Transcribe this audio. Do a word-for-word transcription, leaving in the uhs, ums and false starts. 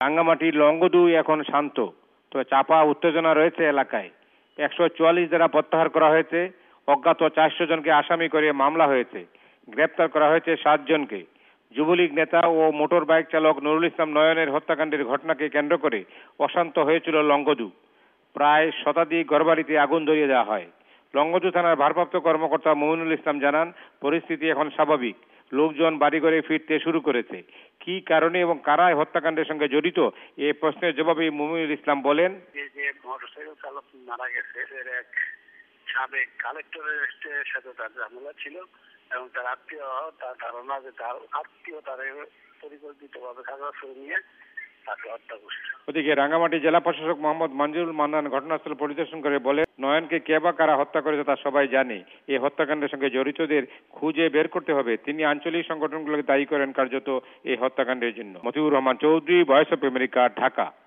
রাঙ্গামাটির লংগদু এখন শান্ত, তো চাপা উত্তেজনা রয়েছে এলাকায়। একশো চুয়াল্লিশ দ্বারা প্রত্যাহার করা হয়েছে। অজ্ঞাত চারশো জনকে আসামি করে মামলা হয়েছে। গ্রেপ্তার করা হয়েছে সাত জনকে। যুবলীগ নেতা ও মোটর বাইক চালক নুরুল ইসলাম নয়নের হত্যাকাণ্ডের ঘটনাকে কেন্দ্র করে অশান্ত হয়েছিল লংগদু। প্রায় শতাধিক ঘরবাড়িতে আগুন ধরিয়ে দেওয়া হয়। লংগদু থানার ভারপ্রাপ্ত কর্মকর্তা মুমিনুল ইসলাম জানান, পরিস্থিতি এখন স্বাভাবিক। লোকজন বাড়িঘরে ফিরতে শুরু করেছে। কি কারণে এবং কারা হত্যাকাণ্ডের সঙ্গে জড়িত এই প্রশ্নের জবাবে মুমিনুল ইসলাম বলেন, যে মোটরসাইকেল চালক মারা গেছে এর এক সাবেক কালেক্টরের সাথে তার ঝামেলা ছিল এবং তার আত্মীয় তার ধারণা যে তার আত্মীয় তার পরিকল্পিতভাবে খাগড়াছড়ি নিয়ে তাকে হত্যা করছে। ওদিকে রাঙ্গামাটি জেলা প্রশাসক মোহাম্মদ মঞ্জুরুল মান্নান ঘটনাস্থল পরিদর্শন করে বলে, নয়নকে কে বা কারা হত্যা করেছে তা সবাই জানে। এই হত্যাকাণ্ডের সঙ্গে জড়িতদের খুঁজে বের করতে হবে। তিনি আঞ্চলিক সংগঠনগুলোকে দায়ী করেন কার্যত এই হত্যাকাণ্ডের জন্য। Motiur Rahman Chowdhury, Voice of America, Dhaka.